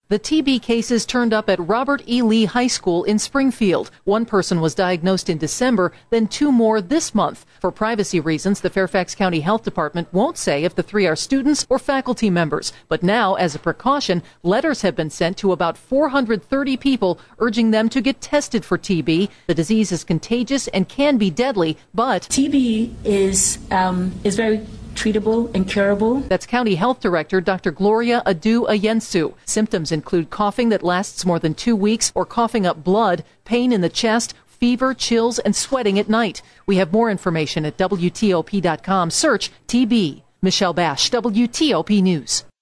The TB cases turned up at Robert E. Lee High School in Springfield. One person was diagnosed in December, then two more this month. For privacy reasons, the Fairfax County Health Department won't say if the three are students or faculty members. But now, as a precaution, letters have been sent to about 430 people urging them to get tested for TB. The disease is contagious and can be deadly, but TB is very treatable and curable. That's County Health Director Dr. Gloria Adu-Ayensu. Symptoms include coughing that lasts more than 2 weeks or coughing up blood, pain in the chest, fever, chills, and sweating at night. We have more information at WTOP.com. Search TB. Michelle Bash, WTOP News.